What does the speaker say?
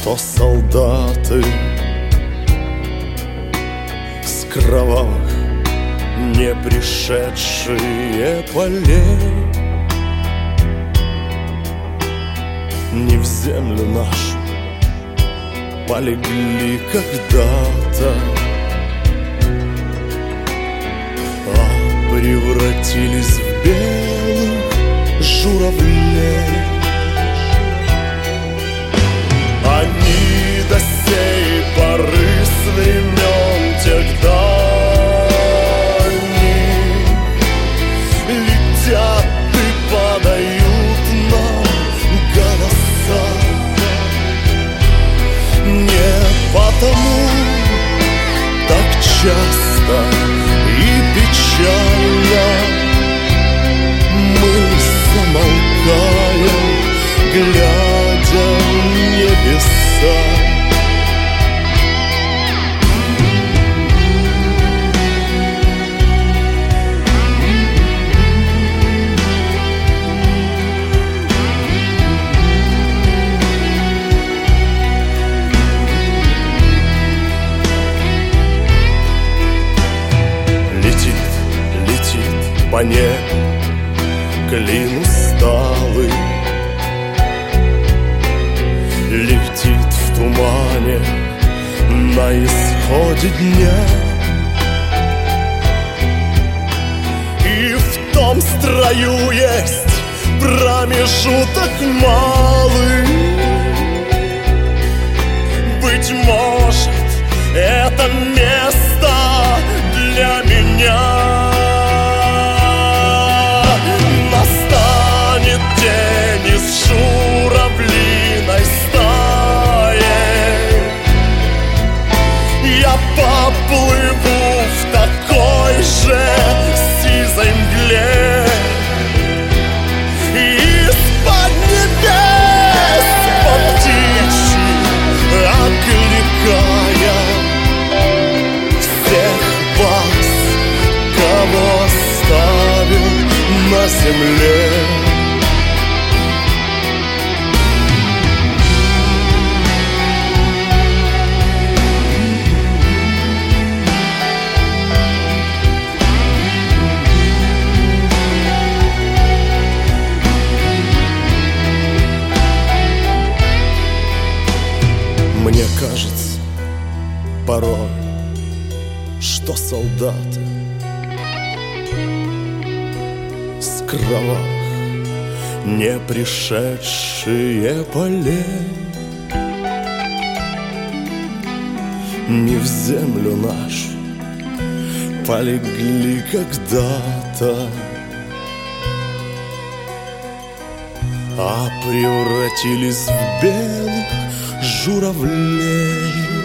что солдаты с кровавых не пришедшие полей не в землю нашу полегли когда-то, а превратились в белых журавлей. Они до сей поры с времен тех дальних летят и подают нам голоса. Не потому так часто и печально мы замолкаем, глядя в небеса. Летит по небу клин усталый, летит в тумане на исходе дня. И в том строю есть промежуток малый. Быть может, это место для меня. Настанет день из журавлиной стаи, я поплыву в такой же сизой мгле. Из-под небес по птичьи окликая всех вас, кого оставил на земле. Мне кажется порой, что солдаты с кровавых не пришедшие полей не в землю нашу полегли когда-то, а превратились в белых журавлей.